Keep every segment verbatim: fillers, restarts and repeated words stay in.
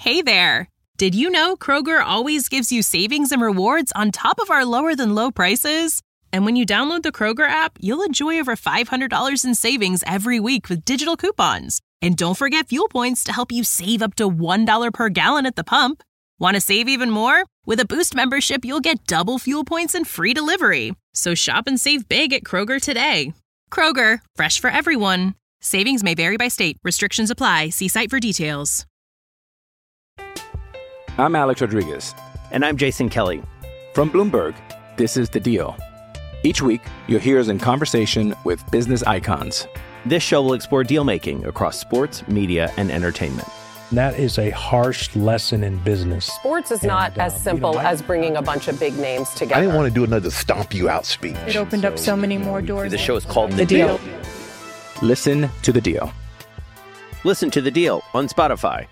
Hey there! Did you know Kroger always gives you savings and rewards on top of our lower-than-low prices? And when you download the Kroger app, you'll enjoy over five hundred dollars in savings every week with digital coupons. And don't forget fuel points to help you save up to one dollar per gallon at the pump. Want to save even more? With a Boost membership, you'll get double fuel points and free delivery. So shop and save big at Kroger today. Kroger, fresh for everyone. Savings may vary by state. Restrictions apply. See site for details. I'm Alex Rodriguez. And I'm Jason Kelly. From Bloomberg, this is The Deal. Each week, you'll hear us in conversation with business icons. This show will explore deal-making across sports, media, and entertainment. That is a harsh lesson in business. Sports is not and, uh, as simple you know, I, as bringing a bunch of big names together. I didn't want to do another stomp you out speech. It opened so, up so many more doors. The show is called The, the deal. deal. Listen to The Deal. Listen to The Deal on Spotify.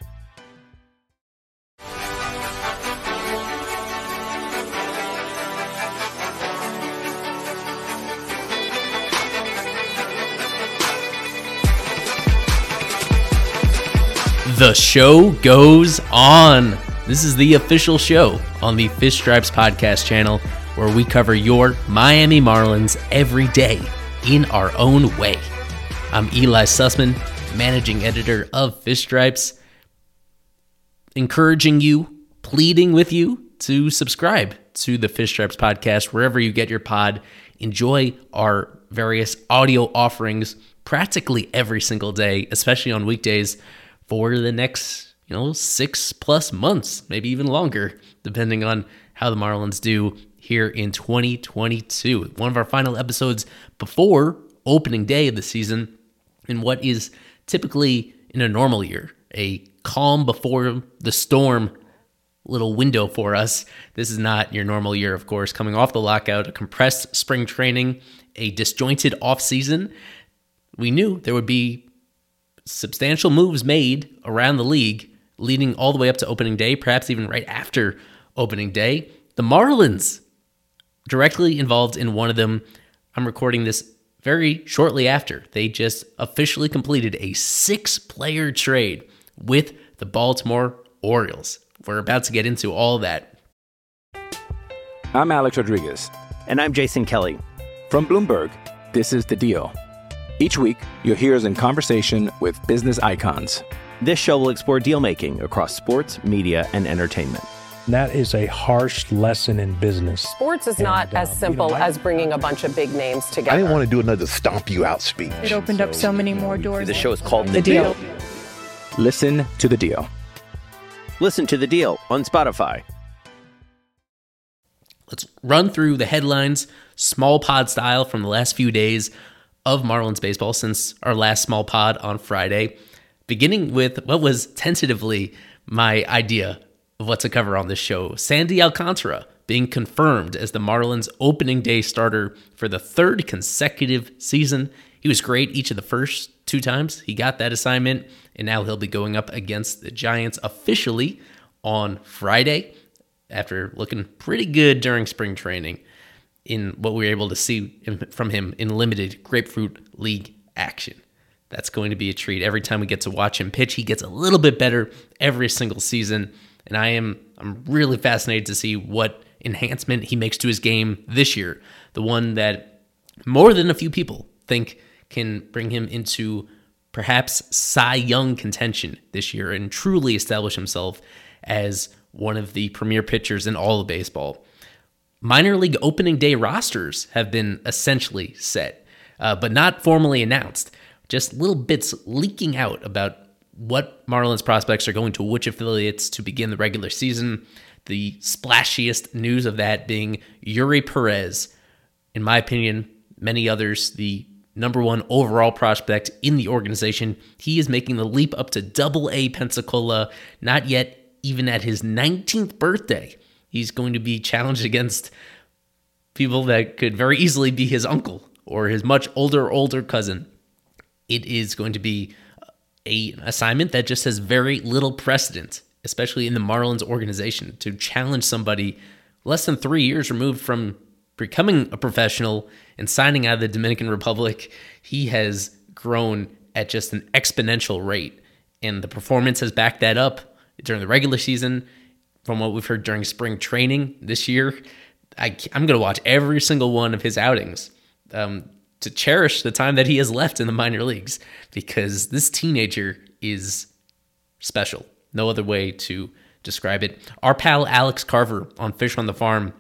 The show goes on. This is the official show on the Fish Stripes podcast channel, where we cover your Miami Marlins every day in our own way. I'm Eli Sussman, managing editor of Fish Stripes, encouraging you, pleading with you to subscribe to the Fish Stripes podcast wherever you get your pod. Enjoy our various audio offerings practically every single day, especially on weekdays, for the next, you know, six plus months, maybe even longer, depending on how the Marlins do here in twenty twenty-two. One of our final episodes before opening day of the season, in what is typically, in a normal year, a calm before the storm little window for us. This is not your normal year, of course, coming off the lockout, a compressed spring training, a disjointed offseason. We knew there would be substantial moves made around the league leading all the way up to opening day, perhaps even right after opening day. The Marlins directly involved in one of them. I'm recording this very shortly after. They just officially completed a six-player trade with the Baltimore Orioles. We're about to get into all of that. I'm Alex Rodriguez. And I'm Jason Kelly. From Bloomberg, this is The Deal. Each week, you'll hear us in conversation with business icons. This show will explore deal-making across sports, media, and entertainment. That is a harsh lesson in business. Sports is and, not uh, as simple you know, I, as bringing a bunch of big names together. I didn't want to do another stomp you out speech. It opened so, up so many more doors. The show is called The, the deal. deal. Listen to The Deal. Listen to The Deal on Spotify. Let's run through the headlines, small pod style, from the last few days of Marlins baseball since our last small pod on Friday, beginning with what was tentatively my idea of what to cover on this show. Sandy Alcantara being confirmed as the Marlins opening day starter for the third consecutive season. He was great each of the first two times he got that assignment, and now he'll be going up against the Giants officially on Friday after looking pretty good during spring training in what we were able to see from him in limited Grapefruit League action. That's going to be a treat. Every time we get to watch him pitch, he gets a little bit better every single season, and I am I'm really fascinated to see what enhancement he makes to his game this year, the one that more than a few people think can bring him into perhaps Cy Young contention this year and truly establish himself as one of the premier pitchers in all of baseball. Minor league opening day rosters have been essentially set, uh, but not formally announced. Just little bits leaking out about what Marlins prospects are going to which affiliates to begin the regular season. The splashiest news of that being Yuri Perez. In my opinion, many others, the number one overall prospect in the organization. He is making the leap up to double A Pensacola, not yet even at his nineteenth birthday. He's going to be challenged against people that could very easily be his uncle or his much older, older cousin. It is going to be a, an assignment that just has very little precedent, especially in the Marlins organization, to challenge somebody less than three years removed from becoming a professional and signing out of the Dominican Republic. He has grown at just an exponential rate, and the performance has backed that up. during the regular season. From what we've heard during spring training this year, I, I'm going to watch every single one of his outings um, to cherish the time that he has left in the minor leagues, because this teenager is special. No other way to describe it. Our pal Alex Carver on Fish on the Farm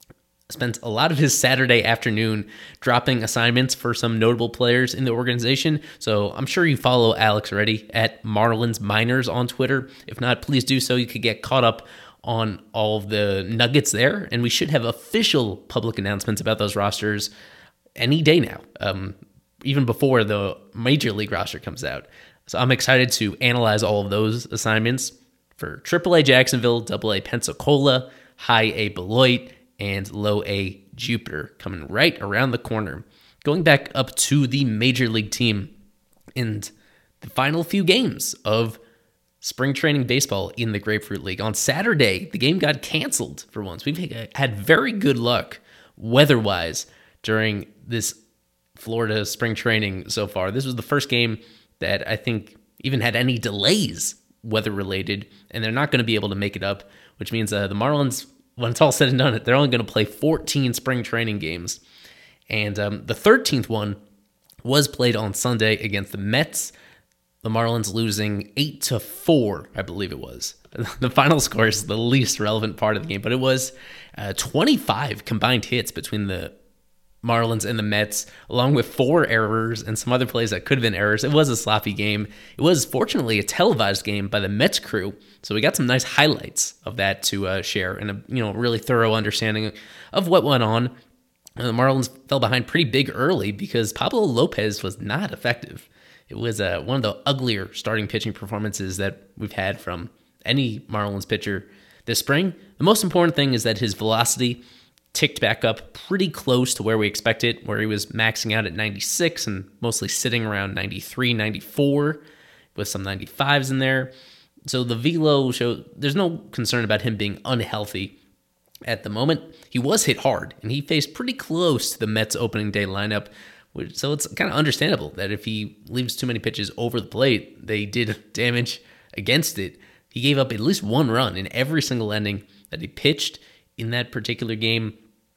spent a lot of his Saturday afternoon dropping assignments for some notable players in the organization. So I'm sure you follow Alex already at Marlins Minors on Twitter. If not, please do so. You could get caught up on all of the nuggets there. And we should have official public announcements about those rosters any day now, um, even before the Major League roster comes out. So I'm excited to analyze all of those assignments for triple A Jacksonville, double A Pensacola, high A Beloit, and low A Jupiter coming right around the corner. Going back up to the Major League team and the final few games of spring training baseball in the Grapefruit League. On Saturday, the game got canceled for once. We've had very good luck weather-wise during this Florida spring training so far. This was the first game that I think even had any delays weather-related, and they're not going to be able to make it up, which means uh, the Marlins, when it's all said and done, they're only going to play fourteen spring training games. And um, the thirteenth one was played on Sunday against the Mets. The Marlins losing eight to four, I believe it was. The final score is the least relevant part of the game, but it was uh, twenty-five combined hits between the Marlins and the Mets, along with four errors and some other plays that could have been errors. It was a sloppy game. It was fortunately a televised game by the Mets crew, so we got some nice highlights of that to uh, share and a you know really thorough understanding of what went on. And the Marlins fell behind pretty big early because Pablo Lopez was not effective. It was uh, one of the uglier starting pitching performances that we've had from any Marlins pitcher this spring. The most important thing is that his velocity ticked back up pretty close to where we expect it, where he was maxing out at ninety-six and mostly sitting around ninety-three, ninety-four with some ninety-fives in there. So the velo show, there's no concern about him being unhealthy at the moment. He was hit hard, and he faced pretty close to the Mets opening day lineup. So it's kind of understandable that if he leaves too many pitches over the plate, they did damage against it. He gave up at least one run in every single inning that he pitched in that particular game.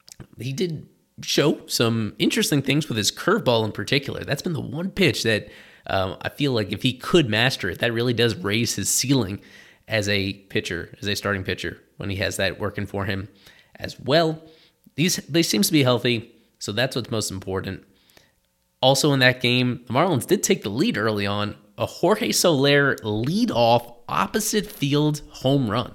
He did show some interesting things with his curveball in particular. That's been the one pitch that um, I feel like if he could master it, that really does raise his ceiling as a pitcher, as a starting pitcher, when he has that working for him as well. These they seems to be healthy, so that's what's most important. Also in that game, the Marlins did take the lead early on. A Jorge Soler lead-off opposite field home run.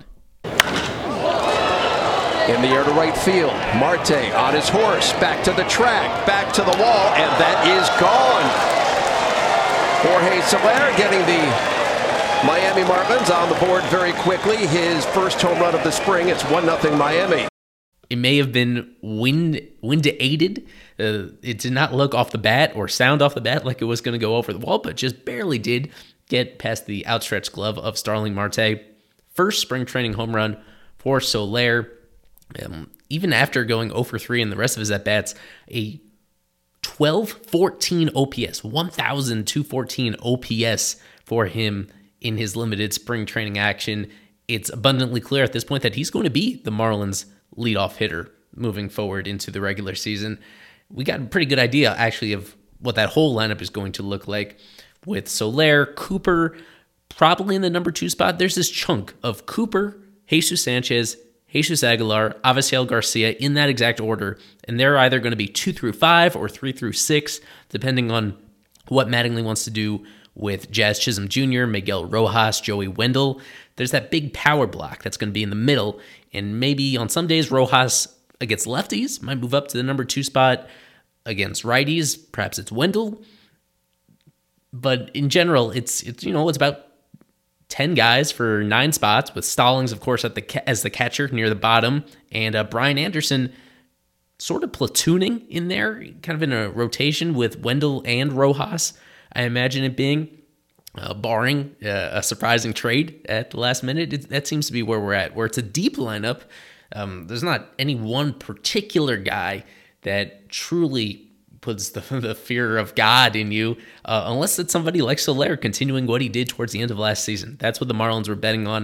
In the air to right field, Marte on his horse, back to the track, back to the wall, and that is gone. Jorge Soler getting the Miami Marlins on the board very quickly. His first home run of the spring. It's one nothing Miami. It may have been wind wind aided. Uh, it did not look off the bat or sound off the bat like it was going to go over the wall, but just barely did get past the outstretched glove of Starling Marte. First spring training home run for Soler. Um, even after going oh for three in the rest of his at-bats, a twelve fourteen O P S, one thousand two hundred fourteen O P S for him in his limited spring training action. It's abundantly clear at this point that he's going to be the Marlins' leadoff hitter moving forward into the regular season. We got a pretty good idea, actually, of what that whole lineup is going to look like with Soler, Cooper, probably in the number two spot. There's this chunk of Cooper, Jesus Sanchez, Jesus Aguilar, Avisail Garcia in that exact order, and they're either going to be two through five or three through six, depending on what Mattingly wants to do with Jazz Chisholm Junior, Miguel Rojas, Joey Wendell. There's that big power block that's going to be in the middle, and maybe on some days Rojas against lefties might move up to the number two spot. Against righties, perhaps it's Wendell. But in general, it's it's you know it's about ten guys for nine spots, with Stallings, of course, at the as the catcher near the bottom, and uh, Brian Anderson sort of platooning in there, kind of in a rotation with Wendell and Rojas. I imagine it being, uh, barring uh, a surprising trade at the last minute. It, that seems to be where we're at, where it's a deep lineup. Um, there's not any one particular guy that truly puts the, the fear of God in you, uh, unless it's somebody like Soler continuing what he did towards the end of last season. That's what the Marlins were betting on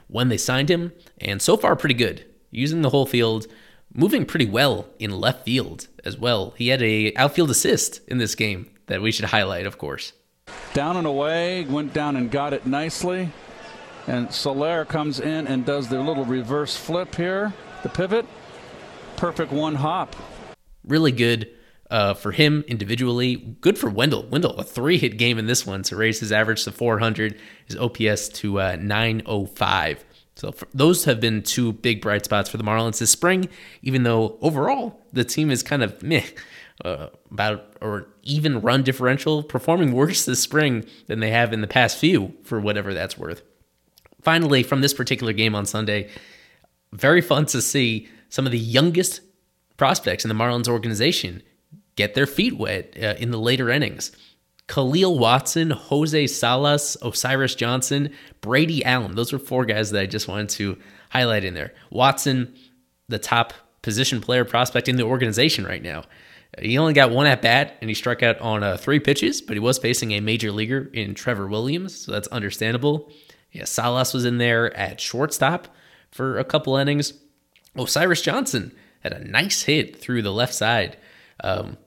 when they signed him, and so far pretty good. Using the whole field, moving pretty well in left field as well. He had a outfield assist in this game that we should highlight, of course. Down and away, went down and got it nicely. And Soler comes in and does the little reverse flip here, the pivot. Perfect one hop. Really good uh, for him individually. Good for Wendell. Wendell, a three-hit game in this one to raise his average to four hundred, his O P S to uh, nine oh five. So for, those have been two big bright spots for the Marlins this spring, even though overall the team is kind of meh. Uh, about or even run differential, performing worse this spring than they have in the past few, for whatever that's worth. Finally, from this particular game on Sunday, very fun to see some of the youngest prospects in the Marlins organization get their feet wet uh, in the later innings. Khalil Watson, Jose Salas, Osiris Johnson, Brady Allen. Those were four guys that I just wanted to highlight in there. Watson, the top position player prospect in the organization right now. He only got one at bat, and he struck out on uh, three pitches, but he was facing a major leaguer in Trevor Williams, so that's understandable. Yeah, Salas was in there at shortstop for a couple innings. Osiris Johnson had a nice hit through the left side um,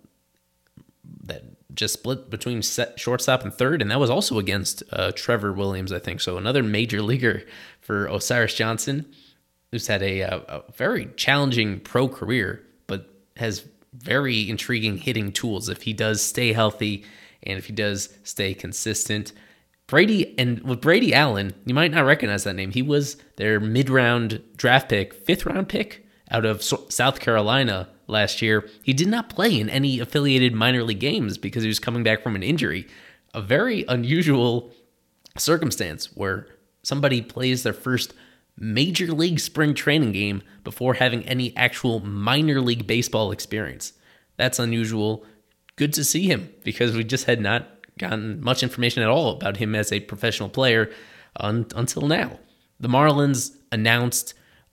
that just split between set, shortstop and third, and that was also against uh, Trevor Williams, I think. So another major leaguer for Osiris Johnson, who's had a, a, a very challenging pro career, but has very intriguing hitting tools if he does stay healthy and if he does stay consistent. Brady, and with Brady Allen, you might not recognize that name. He was their mid-round draft pick, fifth-round pick out of South Carolina last year. He did not play in any affiliated minor league games because he was coming back from an injury. A very unusual circumstance where somebody plays their first major league spring training game before having any actual minor league baseball experience. That's unusual. Good to see him because we just had not gotten much information at all about him as a professional player un- until now. The Marlins announced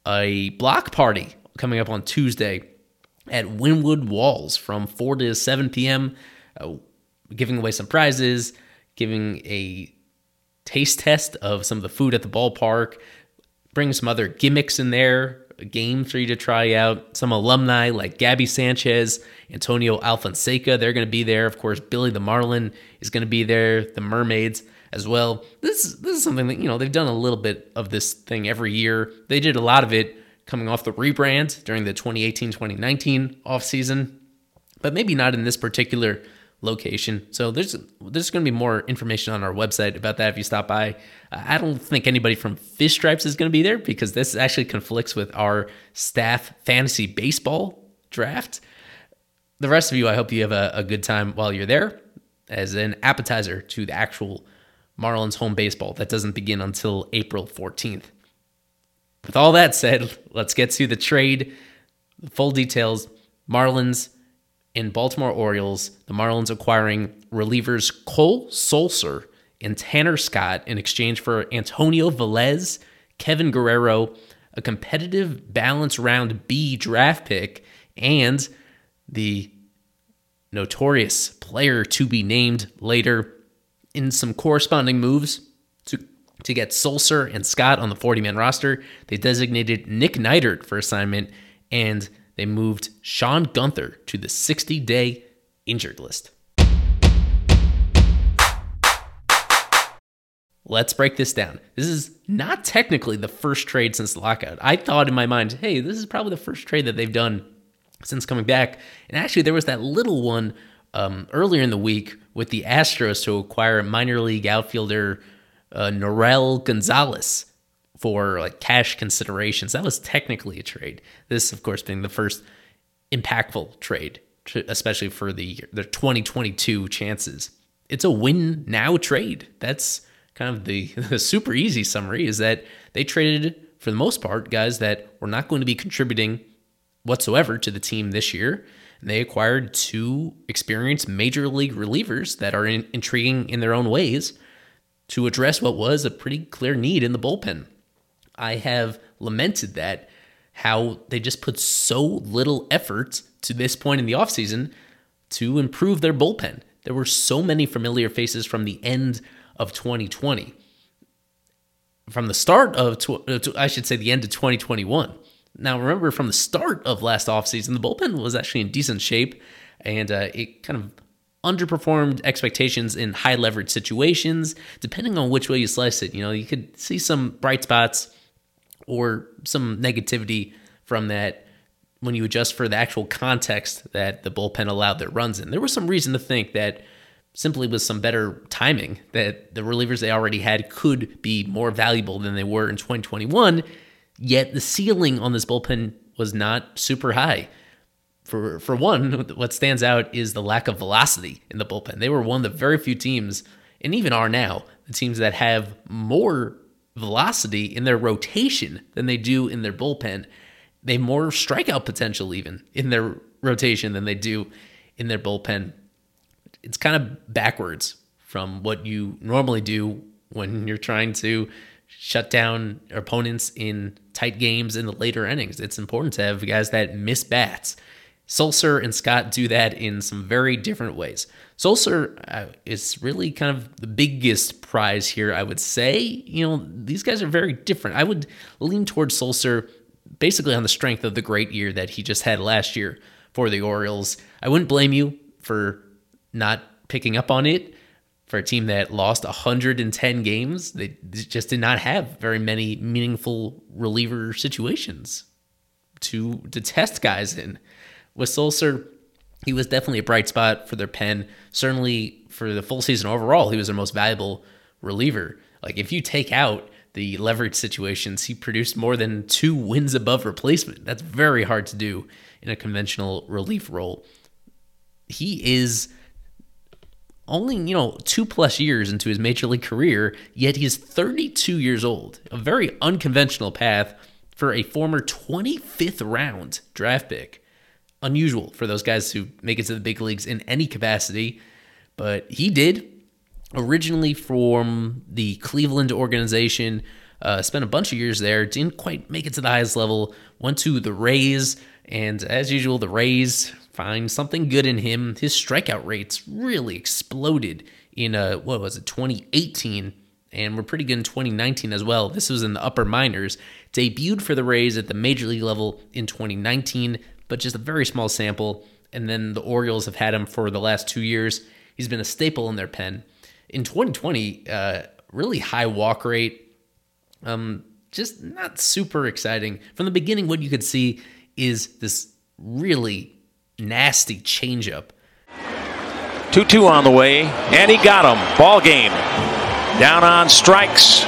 a block party coming up on Tuesday at Wynwood Walls from four to seven p.m., uh, giving away some prizes, giving a taste test of some of the food at the ballpark, bring some other gimmicks in there, a game for you to try out. Some alumni like Gabby Sanchez, Antonio Alfonseca, they're going to be there. Of course, Billy the Marlin is going to be there, the Mermaids as well. This, this is something that, you know, they've done a little bit of this thing every year. They did a lot of it coming off the rebrand during the twenty eighteen twenty nineteen offseason, but maybe not in this particular location. So there's there's going to be more information on our website about that if you stop by. Uh, I don't think anybody from Fish Stripes is going to be there because this actually conflicts with our staff fantasy baseball draft. The rest of you, I hope you have a, a good time while you're there as an appetizer to the actual Marlins home baseball that doesn't begin until April fourteenth. With all that said, let's get to the trade. The full details. Marlins and Baltimore Orioles, the Marlins acquiring relievers Cole Sulser and Tanner Scott in exchange for Antonio Velez, Kevin Guerrero, a competitive balance round B draft pick, and the notorious player to be named later. In some corresponding moves to, to get Sulser and Scott on the forty-man roster, they designated Nick Neidert for assignment, and they moved Sean Gunther to the sixty-day injured list. Let's break this down. This is not technically the first trade since the lockout. I thought in my mind, hey, this is probably the first trade that they've done since coming back. And actually, there was that little one um, earlier in the week with the Astros to acquire minor league outfielder uh, Norel Gonzalez for like cash considerations. That was technically a trade. This, of course, being the first impactful trade, especially for the the twenty twenty-two chances. It's a win now trade. That's kind of the, the super easy summary, is that they traded, for the most part, guys that were not going to be contributing whatsoever to the team this year. And they acquired two experienced major league relievers that are in, intriguing in their own ways to address what was a pretty clear need in the bullpen. I have lamented that, how they just put so little effort to this point in the offseason to improve their bullpen. There were so many familiar faces from the end of twenty twenty. from the start of, tw- I should say the end of twenty twenty-one. Now, remember, from the start of last offseason, the bullpen was actually in decent shape, and uh, it kind of underperformed expectations in high leverage situations, depending on which way you slice it. You know, you could see some bright spots or some negativity from that when you adjust for the actual context that the bullpen allowed their runs in. There was some reason to think that simply with some better timing, that the relievers they already had could be more valuable than they were in twenty twenty-one, yet the ceiling on this bullpen was not super high. For for one, what stands out is the lack of velocity in the bullpen. They were one of the very few teams, and even are now, the teams that have more velocity in their rotation than they do in their bullpen. They have more strikeout potential even in their rotation than they do in their bullpen. It's kind of backwards from what you normally do when you're trying to shut down opponents in tight games in the later innings. It's important to have guys that miss bats. Sulser and Scott do that in some very different ways. Sulser uh, is really kind of the biggest prize here, I would say. You know, these guys are very different. I would lean towards Sulser basically on the strength of the great year that he just had last year for the Orioles. I wouldn't blame you for not picking up on it. For a team that lost one hundred ten games, they just did not have very many meaningful reliever situations to, to test guys in. With Sulser, he was definitely a bright spot for their pen. Certainly for the full season overall, he was their most valuable reliever. Like, if you take out the leverage situations, he produced more than two wins above replacement. That's very hard to do in a conventional relief role. He is only, you know, two plus years into his major league career, yet he's thirty-two years old. A very unconventional path for a former twenty-fifth round draft pick. Unusual for those guys who make it to the big leagues in any capacity, but he did. Originally from the Cleveland organization, uh, spent a bunch of years there, didn't quite make it to the highest level, went to the Rays, and as usual, the Rays find something good in him. His strikeout rates really exploded in, uh, what was it, twenty eighteen, and were pretty good in twenty nineteen as well. This was in the upper minors. Debuted for the Rays at the major league level in twenty nineteen, but just a very small sample, and then the Orioles have had him for the last two years. He's been a staple in their pen. In twenty twenty, uh, really high walk rate, um, just not super exciting. From the beginning, what you could see is this really nasty changeup. two two on the way, and he got him. Ball game. Down on strikes.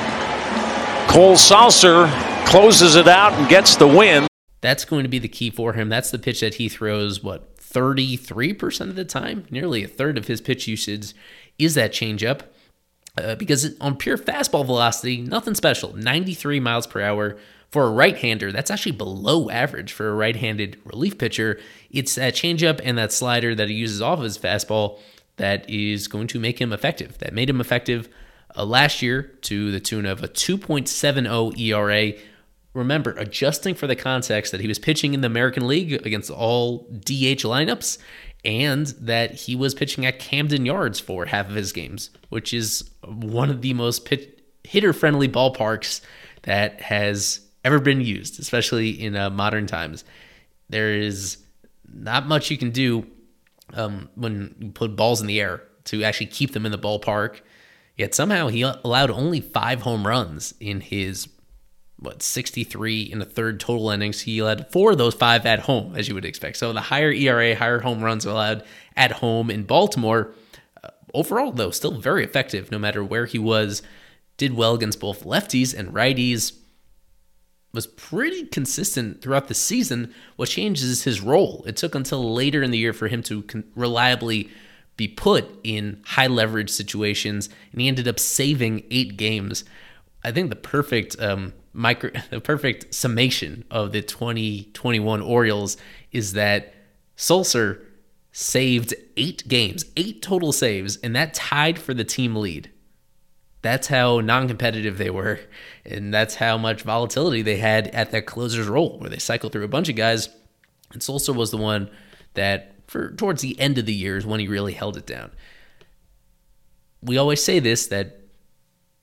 Cole Sulser closes it out and gets the win. That's going to be the key for him. That's the pitch that he throws, what, thirty-three percent of the time? Nearly a third of his pitch usage is that changeup. Uh, because on pure fastball velocity, nothing special. ninety-three miles per hour. For a right-hander, that's actually below average for a right-handed relief pitcher. It's that changeup and that slider that he uses off of his fastball that is going to make him effective. That made him effective uh, last year to the tune of a two point seven oh E R A. Remember, adjusting for the context that he was pitching in the American League against all D H lineups, and that he was pitching at Camden Yards for half of his games, which is one of the most pit- hitter-friendly ballparks that has ever been used, especially in uh, modern times. There is not much you can do um, when you put balls in the air to actually keep them in the ballpark. Yet somehow he allowed only five home runs in his, what, sixty-three in the third total innings. He allowed four of those five at home, as you would expect. So the higher E R A, higher home runs allowed at home in Baltimore. Uh, overall, though, still very effective no matter where he was. Did well against both lefties and righties. Was pretty consistent throughout the season. What changes is his role. It took until later in the year for him to con- reliably be put in high leverage situations, and he ended up saving eight games. I think the perfect um, micro, the perfect summation of the twenty twenty-one Orioles is that Sulser saved eight games, eight total saves, and that tied for the team lead. That's how non-competitive they were, and that's how much volatility they had at that closer's role, where they cycled through a bunch of guys, and Sulser was the one that, for towards the end of the year, is when he really held it down. We always say this, that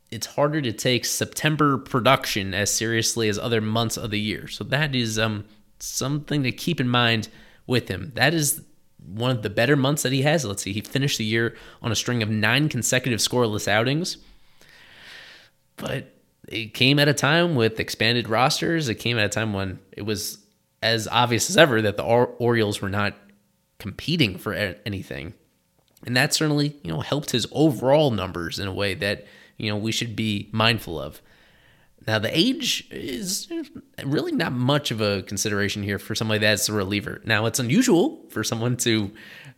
it's harder to take September production as seriously as other months of the year. So that is um, something to keep in mind with him. That is one of the better months that he has. Let's see, he finished the year on a string of nine consecutive scoreless outings. But it came at a time with expanded rosters. It came at a time when it was as obvious as ever that the Orioles were not competing for anything. And that certainly, you know, helped his overall numbers in a way that, you know, we should be mindful of. Now, the age is really not much of a consideration here for somebody that's a reliever. Now, it's unusual for someone to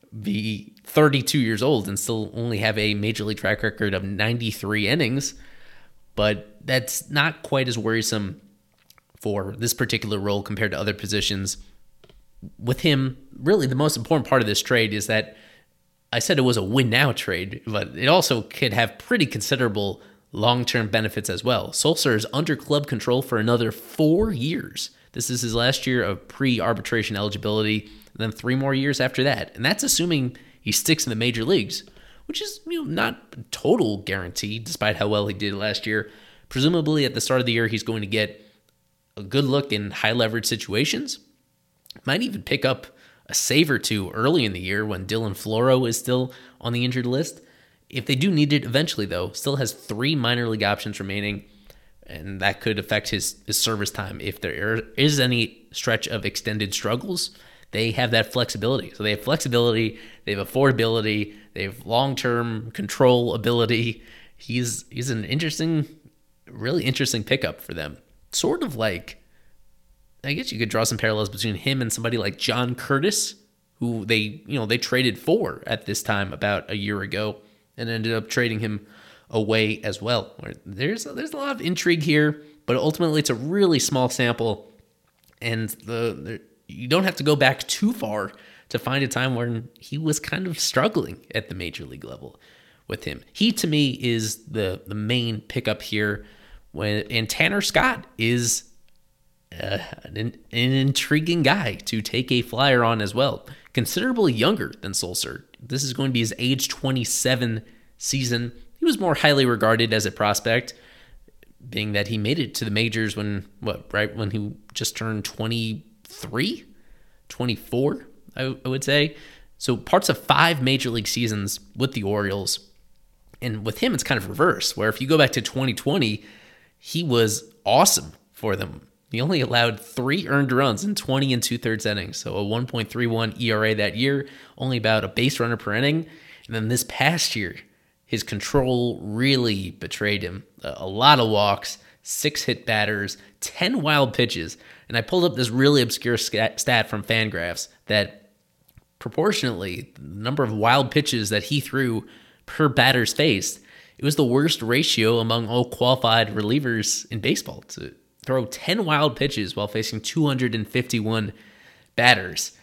be thirty-two years old and still only have a major league track record of ninety-three innings, but that's not quite as worrisome for this particular role compared to other positions. With him, really the most important part of this trade is that I said it was a win-now trade, but it also could have pretty considerable long-term benefits as well. Sulser is under club control for another four years. This is his last year of pre-arbitration eligibility, and then three more years after that. And that's assuming he sticks in the major leagues, which is, you know, not a total guarantee, despite how well he did last year. Presumably at the start of the year, he's going to get a good look in high-leverage situations. Might even pick up a save or two early in the year when Dylan Floro is still on the injured list. If they do need it eventually, though, still has three minor league options remaining, and that could affect his, his service time. If there is any stretch of extended struggles, they have that flexibility. So they have flexibility, they have affordability, they have long-term control ability. He's he's an interesting, really interesting pickup for them. Sort of like, I guess you could draw some parallels between him and somebody like John Curtis, who they, you know, they traded for at this time about a year ago and ended up trading him away as well. There's there's a lot of intrigue here, but ultimately it's a really small sample, and the, the you don't have to go back too far to find a time when he was kind of struggling at the major league level with him. He, to me, is the the main pickup here. When and Tanner Scott is uh, an, an intriguing guy to take a flyer on as well. Considerably younger than Sulser. This is going to be his age twenty-seven season. He was more highly regarded as a prospect, being that he made it to the majors when, what, right when he just turned twenty-three, twenty-four, I, I would say. So parts of five major league seasons with the Orioles. And with him, it's kind of reverse, where if you go back to twenty twenty, he was awesome for them. He only allowed three earned runs in twenty and two-thirds innings, so a one point three one E R A that year, only about a base runner per inning. And then this past year, his control really betrayed him. A lot of walks, six hit batters, ten wild pitches. And I pulled up this really obscure stat from Fangraphs that proportionately, the number of wild pitches that he threw per batter's faced, it was the worst ratio among all qualified relievers in baseball to throw ten wild pitches while facing two hundred fifty-one batters.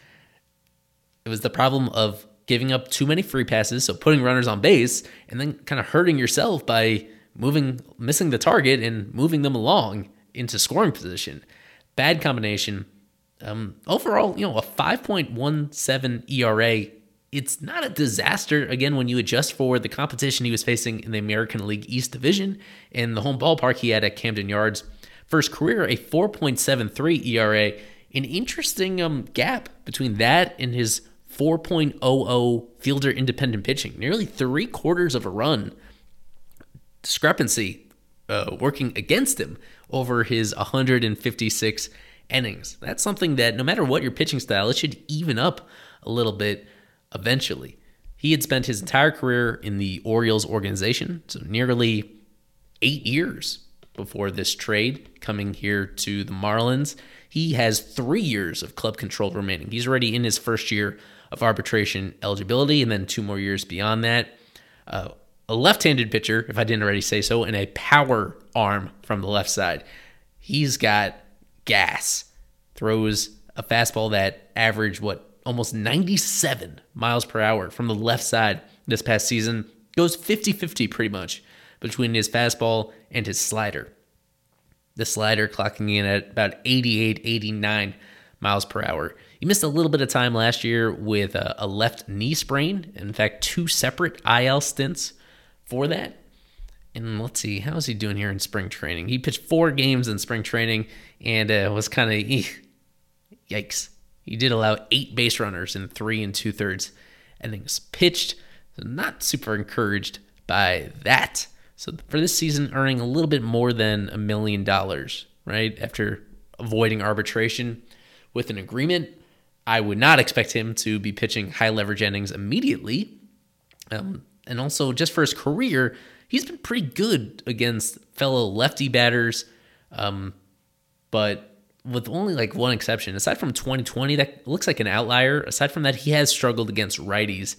It was the problem of giving up too many free passes, so putting runners on base, and then kind of hurting yourself by moving, missing the target and moving them along into scoring position. Bad combination. Um, overall, you know, a five point one seven E R A. It's not a disaster, again, when you adjust for the competition he was facing in the American League East Division and the home ballpark he had at Camden Yards. For his career, a four point seven three E R A, an interesting um, gap between that and his four point oh oh fielder independent pitching. Nearly three quarters of a run discrepancy uh, working against him over his one hundred fifty-six innings. That's something that no matter what your pitching style, it should even up a little bit eventually. He had spent his entire career in the Orioles organization, so nearly eight years before this trade, coming here to the Marlins. He has three years of club control remaining. He's already in his first year of arbitration eligibility, and then two more years beyond that. Uh, a left-handed pitcher, if I didn't already say so, and a power arm from the left side. He's got gas. Throws a fastball that averaged, what, almost ninety-seven miles per hour from the left side this past season. Goes fifty-fifty pretty much between his fastball and his slider. The slider clocking in at about eighty-eight, eighty-nine miles per hour. He missed a little bit of time last year with a, a left knee sprain. In fact, two separate I L stints for that. And let's see, how's he doing here in spring training? He pitched four games in spring training and uh, was kind of, yikes. He did allow eight base runners in three and two thirds innings pitched. So not super encouraged by that. So for this season, earning a little bit more than a million dollars, right? After avoiding arbitration with an agreement, I would not expect him to be pitching high leverage innings immediately. Um, and also just for his career, he's been pretty good against fellow lefty batters. Um, but with only like one exception, aside from twenty twenty, that looks like an outlier. Aside from that, he has struggled against righties,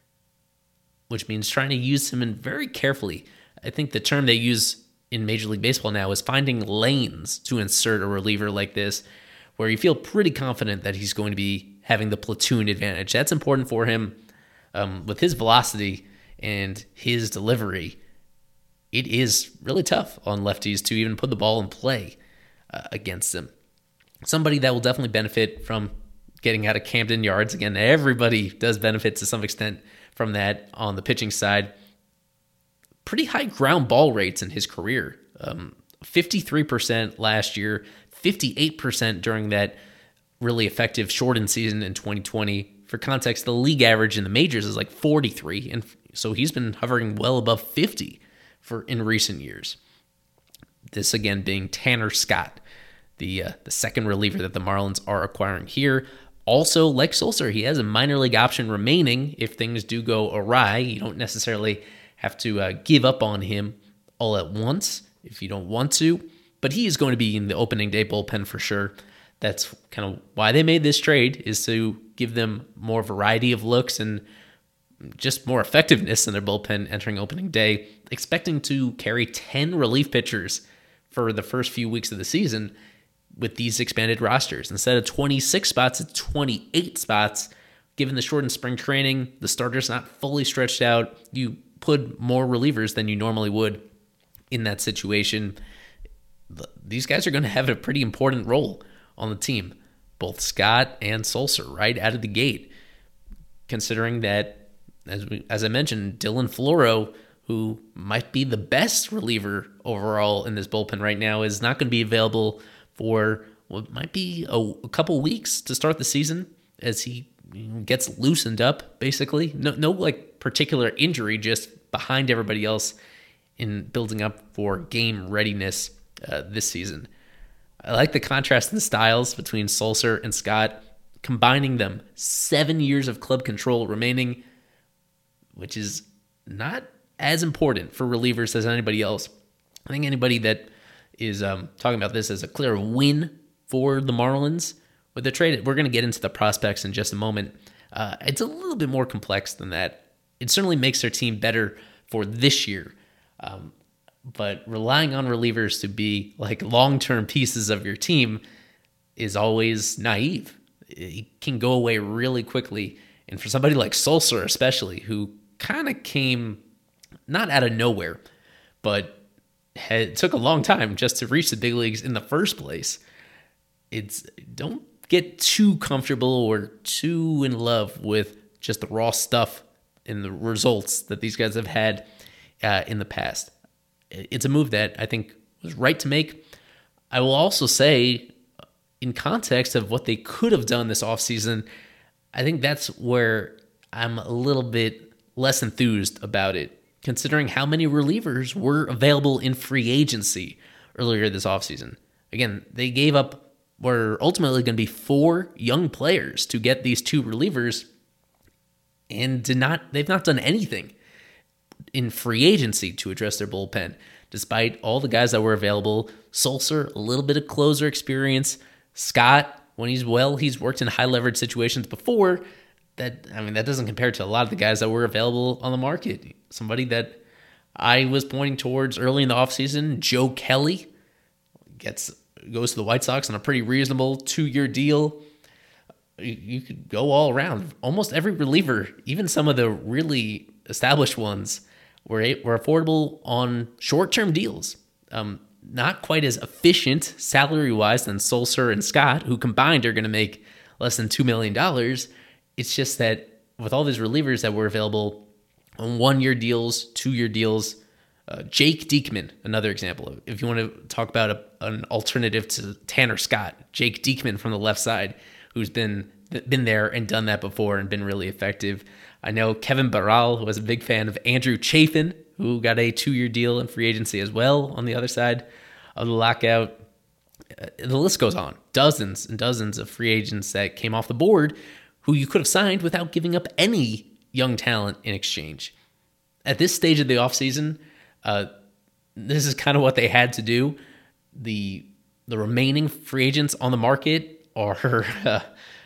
which means trying to use him in very carefully. I think the term they use in Major League Baseball now is finding lanes to insert a reliever like this, where you feel pretty confident that he's going to be having the platoon advantage. That's important for him. Um, with his velocity and his delivery, it is really tough on lefties to even put the ball in play uh, against him. Somebody that will definitely benefit from getting out of Camden Yards. Again, everybody does benefit to some extent from that on the pitching side. Pretty high ground ball rates in his career. Um, fifty-three percent last year, fifty-eight percent during that really effective shortened season in twenty twenty. For context, the league average in the majors is like forty-three, and so he's been hovering well above fifty for in recent years. This again being Tanner Scott, the uh, the second reliever that the Marlins are acquiring here. Also, like Sulser, he has a minor league option remaining if things do go awry. You don't necessarily have to uh, give up on him all at once if you don't want to, but he is going to be in the opening day bullpen for sure. That's kind of why they made this trade, is to give them more variety of looks and just more effectiveness in their bullpen entering opening day, expecting to carry ten relief pitchers for the first few weeks of the season with these expanded rosters. Instead of twenty-six spots, it's twenty-eight spots. Given the shortened spring training, the starter's not fully stretched out, you put more relievers than you normally would in that situation. These guys are going to have a pretty important role on the team, both Scott and Sulser, right out of the gate, considering that, as we, as I mentioned, Dylan Floro, who might be the best reliever overall in this bullpen right now, is not going to be available for what might be a, a couple weeks to start the season as he gets loosened up, basically. No, no like particular injury, just behind everybody else in building up for game readiness uh, this season. I like the contrast in styles between Sulser and Scott, combining them. Seven years of club control remaining, which is not as important for relievers as anybody else. I think anybody that is um, talking about this as a clear win for the Marlins with the trade, we're going to get into the prospects in just a moment. Uh, it's a little bit more complex than that. It certainly makes their team better for this year. Um, but relying on relievers to be like long-term pieces of your team is always naive. It can go away really quickly. And for somebody like Sulser especially, who kind of came not out of nowhere, but had, took a long time just to reach the big leagues in the first place, it's don't get too comfortable or too in love with just the raw stuff and the results that these guys have had uh, in the past. It's a move that I think was right to make. I will also say, in context of what they could have done this offseason, I think that's where I'm a little bit less enthused about it, considering how many relievers were available in free agency earlier this offseason. Again, they gave up were ultimately going to be four young players to get these two relievers, and did not they've not done anything in free agency to address their bullpen, despite all the guys that were available. Sulser, a little bit of closer experience. Scott, when he's well, he's worked in high leverage situations before. That I mean, that doesn't compare to a lot of the guys that were available on the market. Somebody that I was pointing towards early in the offseason, Joe Kelly, gets goes to the White Sox on a pretty reasonable two-year deal. You, you could go all around. Almost every reliever, even some of the really established ones, were were affordable on short-term deals. Um, not quite as efficient salary-wise than Sulser and Scott, who combined are going to make less than two million dollars. It's just that with all these relievers that were available on one-year deals, two-year deals, Uh, Jake Diekman, another example. If you want to talk about a, an alternative to Tanner Scott, Jake Diekman from the left side, who's been been there and done that before and been really effective. I know Kevin Barral was a big fan of Andrew Chafin, who got a two-year deal in free agency as well on the other side of the lockout. Uh, the list goes on. Dozens and dozens of free agents that came off the board who you could have signed without giving up any young talent in exchange. At this stage of the offseason, uh, this is kind of what they had to do. The the remaining free agents on the market are uh,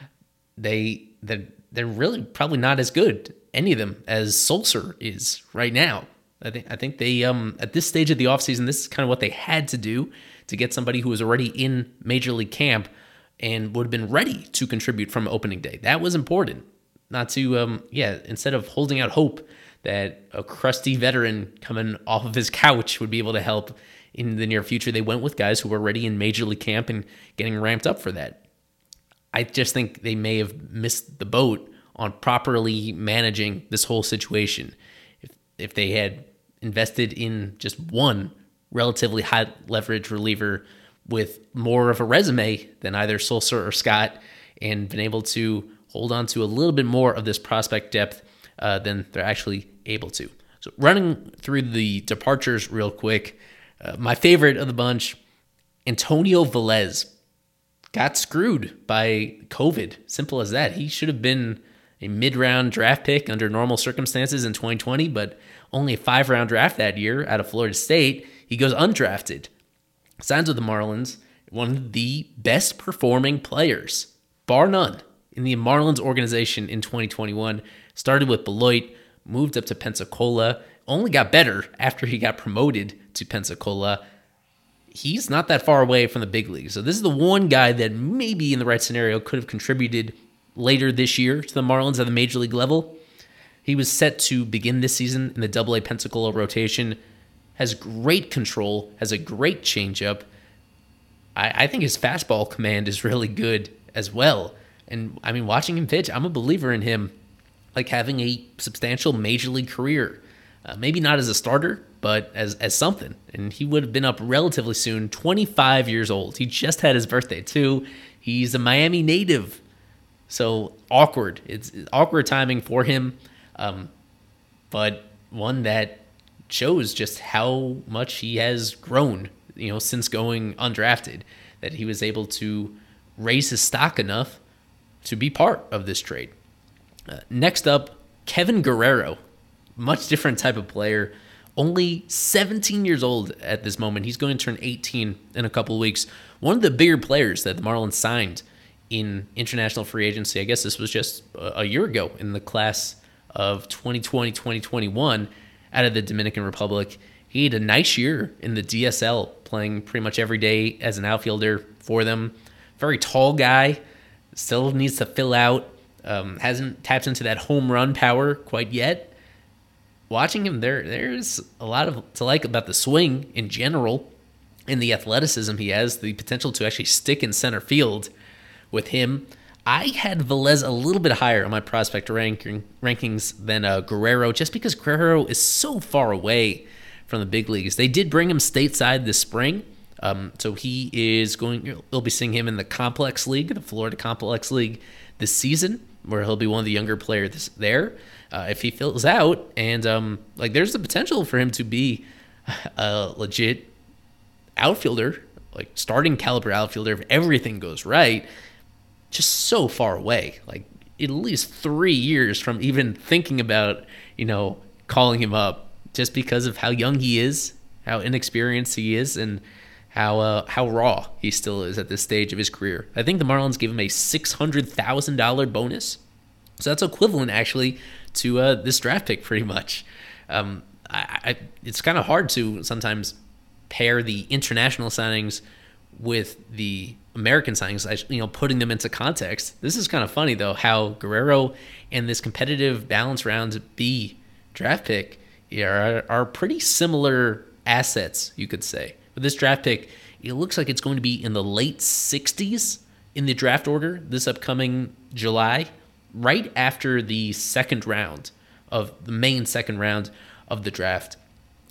they they're, they're really probably not as good, any of them, as Sulcer is right now. I think I think they um at this stage of the offseason, this is kind of what they had to do to get somebody who was already in Major League camp and would have been ready to contribute from opening day. That was important. Not to um yeah, instead of holding out hope that a crusty veteran coming off of his couch would be able to help in the near future, they went with guys who were already in Major League camp and getting ramped up for that. I just think they may have missed the boat on properly managing this whole situation. If if they had invested in just one relatively high leverage reliever with more of a resume than either Sulcer or Scott, and been able to hold on to a little bit more of this prospect depth uh, than they're actually able to. So running through the departures real quick, uh, my favorite of the bunch, Antonio Velez, got screwed by COVID. Simple as that. He should have been a mid-round draft pick under normal circumstances in twenty twenty, but only a five-round draft that year out of Florida State. He goes undrafted, signs with the Marlins, one of the best performing players, bar none, in the Marlins organization in twenty twenty-one. Started with Beloit, moved up to Pensacola, only got better after he got promoted to Pensacola. He's not that far away from the big league. So this is the one guy that maybe in the right scenario could have contributed later this year to the Marlins at the major league level. He was set to begin this season in the Double A Pensacola rotation. Has great control, has a great changeup. I, I think his fastball command is really good as well. And I mean, watching him pitch, I'm a believer in him, like having a substantial major league career. Uh, maybe not as a starter, but as as something. And he would have been up relatively soon, twenty-five years old. He just had his birthday too. He's a Miami native. So awkward. It's awkward timing for him, um, but one that shows just how much he has grown, you know, since going undrafted, that he was able to raise his stock enough to be part of this trade. Uh, next up, Kevin Guerrero, much different type of player, only seventeen years old at this moment. He's going to turn eighteen in a couple of weeks. One of the bigger players that the Marlins signed in international free agency. I guess this was just a year ago in the class of twenty twenty, twenty twenty-one out of the Dominican Republic. He had a nice year in the D S L, playing pretty much every day as an outfielder for them. Very tall guy, still needs to fill out, um, hasn't tapped into that home run power quite yet. Watching him, there, there's a lot of to like about the swing in general, and the athleticism he has, the potential to actually stick in center field with him. I had Velez a little bit higher on my prospect ranking, rankings than uh, Guerrero, just because Guerrero is so far away from the big leagues. They did bring him stateside this spring, um, so he is going. They'll be seeing him in the Complex League, the Florida Complex League, this season, where he'll be one of the younger players there. Uh, if he fills out, and um, like, there's the potential for him to be a legit outfielder, like starting caliber outfielder, if everything goes right. Just so far away, like at least three years from even thinking about, you know, calling him up, just because of how young he is, how inexperienced he is, and how uh, how raw he still is at this stage of his career. I think the Marlins gave him a six hundred thousand dollars bonus, so that's equivalent actually to uh, this draft pick pretty much. Um, I, I, it's kind of hard to sometimes pair the international signings with the American signings, you know, putting them into context. This is kind of funny, though, how Guerrero and this competitive balance round B draft pick are, are pretty similar assets, you could say. With this draft pick, it looks like it's going to be in the late sixties in the draft order this upcoming July, right after the second round of the main second round of the draft.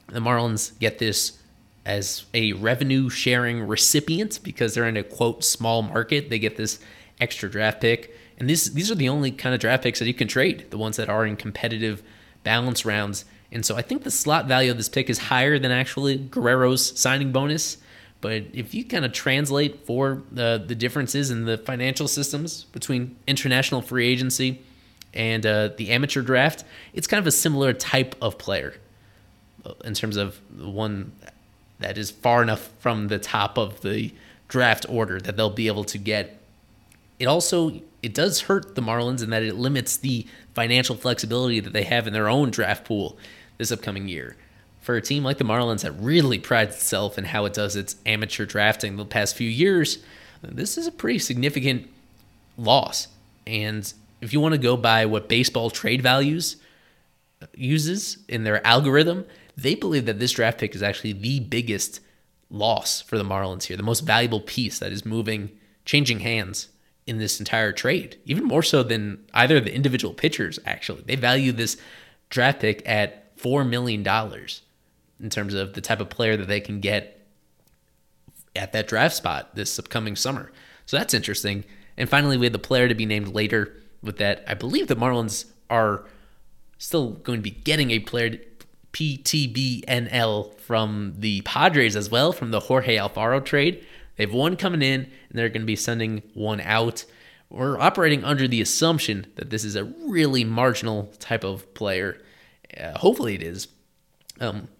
The Marlins get this as a revenue sharing recipient because they're in a, quote, small market. They get this extra draft pick. And this, these are the only kind of draft picks that you can trade, the ones that are in competitive balance rounds. And so I think the slot value of this pick is higher than actually Guerrero's signing bonus. But if you kind of translate for the, the differences in the financial systems between international free agency and uh, the amateur draft, it's kind of a similar type of player in terms of the one that is far enough from the top of the draft order that they'll be able to get. It also, it does hurt the Marlins in that it limits the financial flexibility that they have in their own draft pool this upcoming year. For a team like the Marlins that really prides itself in how it does its amateur drafting the past few years, this is a pretty significant loss. And if you want to go by what Baseball Trade Values uses in their algorithm, they believe that this draft pick is actually the biggest loss for the Marlins here, the most valuable piece that is moving, changing hands in this entire trade, even more so than either of the individual pitchers, actually. They value this draft pick at four million dollars in terms of the type of player that they can get at that draft spot this upcoming summer. So that's interesting. And finally, we had the player to be named later with that. I believe the Marlins are still going to be getting a player, P T B N L, from the Padres as well, from the Jorge Alfaro trade. They have one coming in, and they're going to be sending one out. We're operating under the assumption that this is a really marginal type of player. Uh, hopefully it is. Um,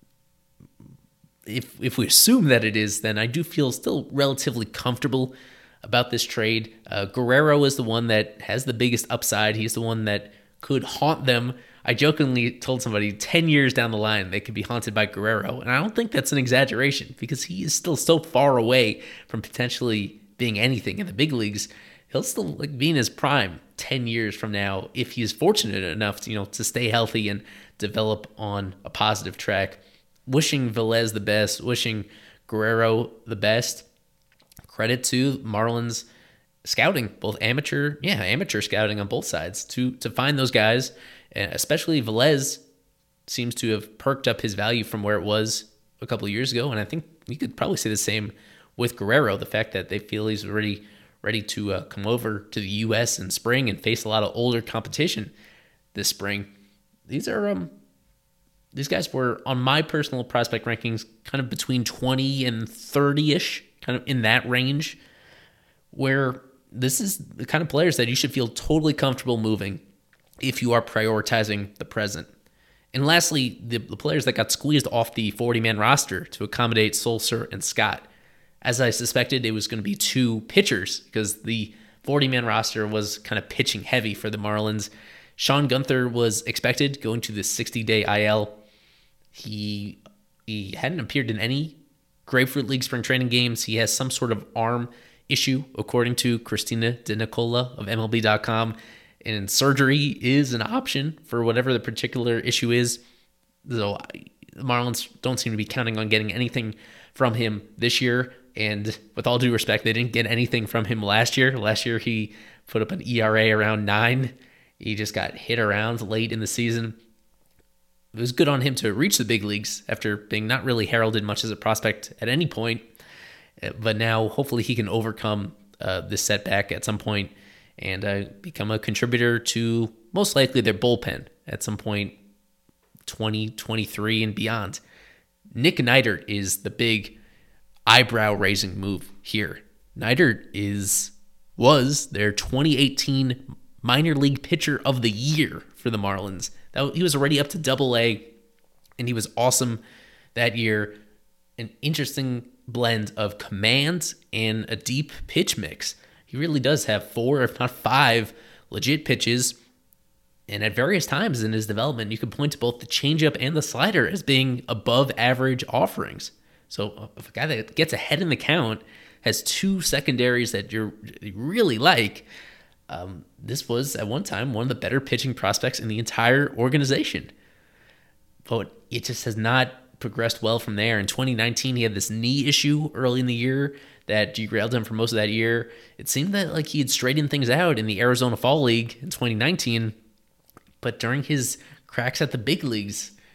if if we assume that it is, then I do feel still relatively comfortable about this trade. Uh, Guerrero is the one that has the biggest upside. He's the one that could haunt them. I jokingly told somebody ten years down the line they could be haunted by Guerrero, and I don't think that's an exaggeration because he is still so far away from potentially being anything in the big leagues. He'll still like be in his prime ten years from now if he is fortunate enough to, you know, to stay healthy and develop on a positive track. Wishing Velez the best, wishing Guerrero the best. Credit to Marlins scouting, both amateur, yeah, amateur scouting on both sides to to find those guys. And especially Velez seems to have perked up his value from where it was a couple of years ago. And I think you could probably say the same with Guerrero, the fact that they feel he's already ready to uh, come over to the U S in spring and face a lot of older competition this spring. These are um, these guys were on my personal prospect rankings kind of between twenty and thirty-ish, kind of in that range, where this is the kind of players that you should feel totally comfortable moving if you are prioritizing the present. And lastly, the, the players that got squeezed off the forty-man roster to accommodate Sulser and Scott. As I suspected, it was going to be two pitchers because the forty-man roster was kind of pitching heavy for the Marlins. Sean Gunther was expected going to the sixty-day I L. He he hadn't appeared in any Grapefruit League spring training games. He has some sort of arm issue, according to Christina De Nicola of M L B dot com. And surgery is an option for whatever the particular issue is. So the Marlins don't seem to be counting on getting anything from him this year. And with all due respect, they didn't get anything from him last year. Last year, he put up an E R A around nine. He just got hit around late in the season. It was good on him to reach the big leagues after being not really heralded much as a prospect at any point. But now, hopefully, he can overcome uh, this setback at some point and uh, become a contributor to most likely their bullpen at some point, twenty twenty-three and beyond. Nick Neidert is the big eyebrow-raising move here. Neidert is was their twenty eighteen minor league pitcher of the year for the Marlins. That, he was already up to double A, and he was awesome that year. An interesting blend of command and a deep pitch mix. He really does have four, if not five, legit pitches. And at various times in his development, you can point to both the changeup and the slider as being above average offerings. So if a guy that gets ahead in the count has two secondaries that you're, you really like, um, this was at one time one of the better pitching prospects in the entire organization. But it just has not progressed well from there. In twenty nineteen, he had this knee issue early in the year that derailed him for most of that year. It seemed that like he had straightened things out in the Arizona Fall League in twenty nineteen, but during his cracks at the big leagues,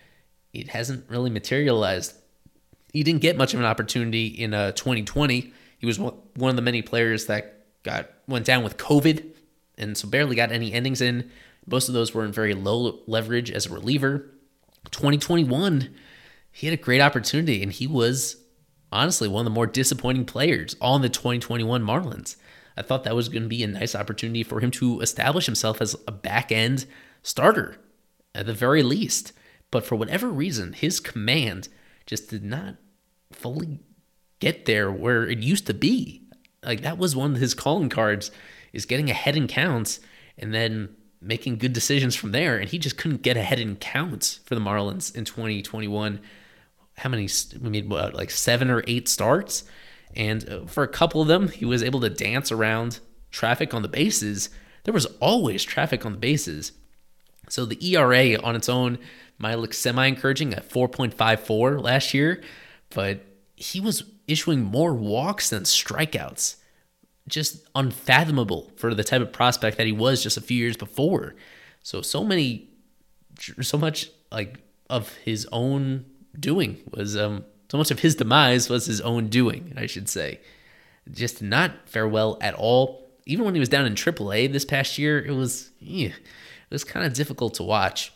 it hasn't really materialized. He didn't get much of an opportunity in uh, twenty twenty. He was one of the many players that got went down with COVID, and so barely got any innings in. Most of those were in very low leverage as a reliever. twenty twenty-one, he had a great opportunity, and he was honestly one of the more disappointing players on the twenty twenty-one Marlins. I thought that was going to be a nice opportunity for him to establish himself as a back-end starter, at the very least. But for whatever reason, his command just did not fully get there where it used to be. Like, that was one of his calling cards, is getting ahead in counts and then making good decisions from there. And he just couldn't get ahead in counts for the Marlins in twenty twenty-one. How many? We made what, like seven or eight starts. And for a couple of them, he was able to dance around traffic on the bases. There was always traffic on the bases. So the E R A on its own might look semi-encouraging at four point five four last year, but he was issuing more walks than strikeouts. Just unfathomable for the type of prospect that he was just a few years before. So, so many, so much like of his own doing was, um, so much of his demise was his own doing, I should say. Just did not fare well at all. Even when he was down in triple A this past year, it was, eh, it was kind of difficult to watch.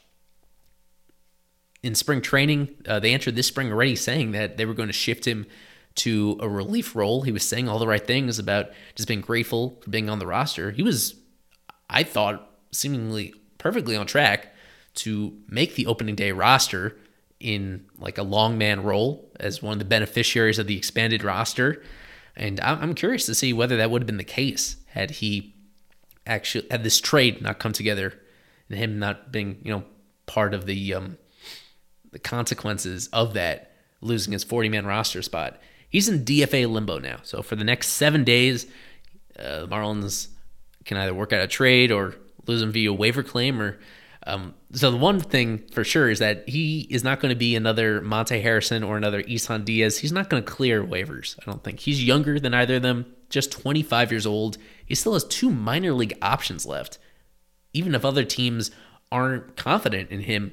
In spring training, uh, they entered this spring already saying that they were going to shift him to a relief role. He was saying all the right things about just being grateful for being on the roster. He was, I thought, seemingly perfectly on track to make the opening day roster in like a long man role as one of the beneficiaries of the expanded roster. And I'm curious to see whether that would have been the case had he actually had this trade not come together and him not being, you know, part of the um, the consequences of that, losing his forty-man roster spot. He's in D F A limbo now. So for the next seven days, uh, the Marlins can either work out a trade or lose him via waiver claim. Or um, so the one thing for sure is that he is not going to be another Monte Harrison or another Isan Diaz. He's not going to clear waivers, I don't think. He's younger than either of them, just twenty-five years old. He still has two minor league options left. Even if other teams aren't confident in him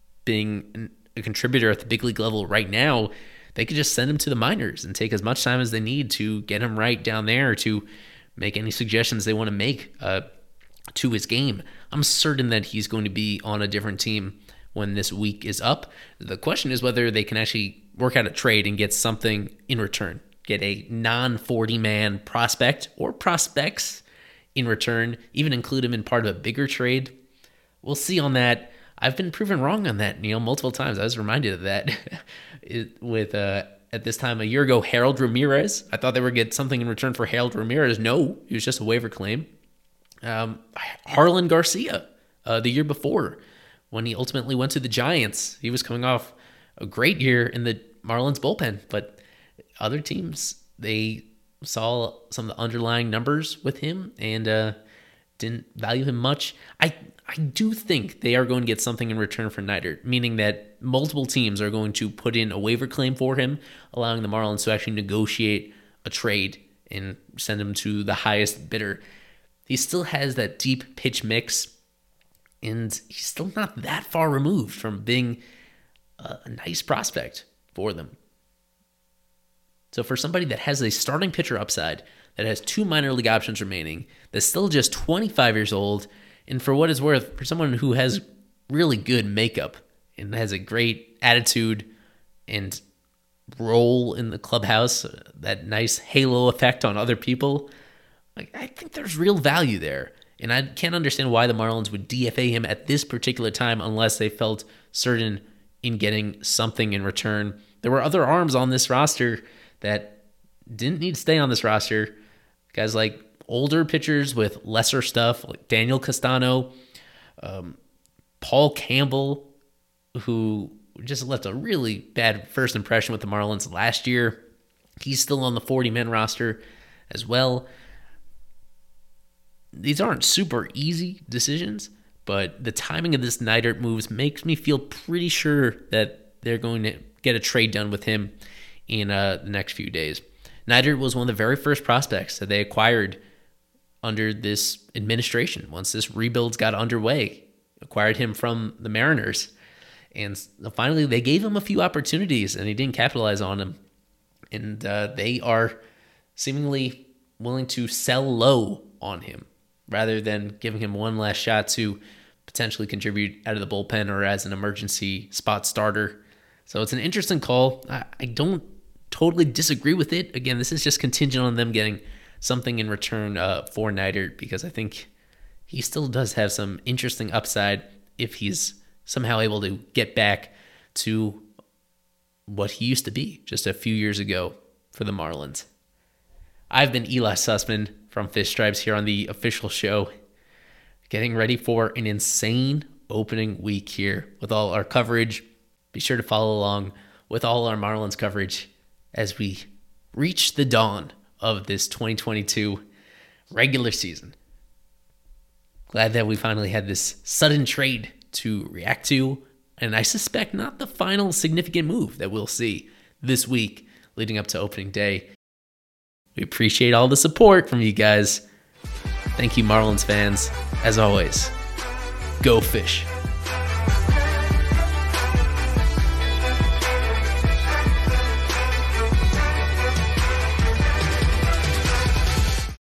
being a contributor at the big league level right now, they could just send him to the minors and take as much time as they need to get him right down there, to make any suggestions they want to make uh, to his game. I'm certain that he's going to be on a different team when this week is up. The question is whether they can actually work out a trade and get something in return. Get a non forty-man prospect or prospects in return, even include him in part of a bigger trade. We'll see on that. I've been proven wrong on that, Neil, multiple times. I was reminded of that it, with, uh, at this time a year ago, Harold Ramirez. I thought they would get something in return for Harold Ramirez. No, he was just a waiver claim. Um, Harlan Garcia, uh, the year before, when he ultimately went to the Giants, he was coming off a great year in the Marlins bullpen, but other teams, they saw some of the underlying numbers with him and uh, didn't value him much. I I do think they are going to get something in return for Neidert, meaning that multiple teams are going to put in a waiver claim for him, allowing the Marlins to actually negotiate a trade and send him to the highest bidder. He still has that deep pitch mix, and he's still not that far removed from being a nice prospect for them. So for somebody that has a starting pitcher upside, that has two minor league options remaining, that's still just twenty-five years old, and for what it's worth, for someone who has really good makeup and has a great attitude and role in the clubhouse, that nice halo effect on other people, like, I think there's real value there. And I can't understand why the Marlins would D F A him at this particular time unless they felt certain in getting something in return. There were other arms on this roster that didn't need to stay on this roster. Guys like older pitchers with lesser stuff, like Daniel Castano, um, Paul Campbell, who just left a really bad first impression with the Marlins last year. He's still on the forty-man roster as well. These aren't super easy decisions, but the timing of this Neidert moves makes me feel pretty sure that they're going to get a trade done with him in uh, the next few days. Neidert was one of the very first prospects that they acquired under this administration. Once this rebuilds got underway, acquired him from the Mariners. And finally, they gave him a few opportunities, and he didn't capitalize on them. And uh, they are seemingly willing to sell low on him rather than giving him one last shot to potentially contribute out of the bullpen or as an emergency spot starter. So it's an interesting call. I, I don't totally disagree with it. Again, this is just contingent on them getting something in return uh, for Neidert, because I think he still does have some interesting upside if he's somehow able to get back to what he used to be just a few years ago for the Marlins. I've been Eli Sussman from Fish Stripes here on the official show, getting ready for an insane opening week here with all our coverage. Be sure to follow along with all our Marlins coverage as we reach the dawn of this twenty twenty-two regular season. Glad that we finally had this sudden trade to react to, and I suspect not the final significant move that we'll see this week leading up to opening day. We appreciate all the support from you guys. Thank you, Marlins fans. As always, go Fish.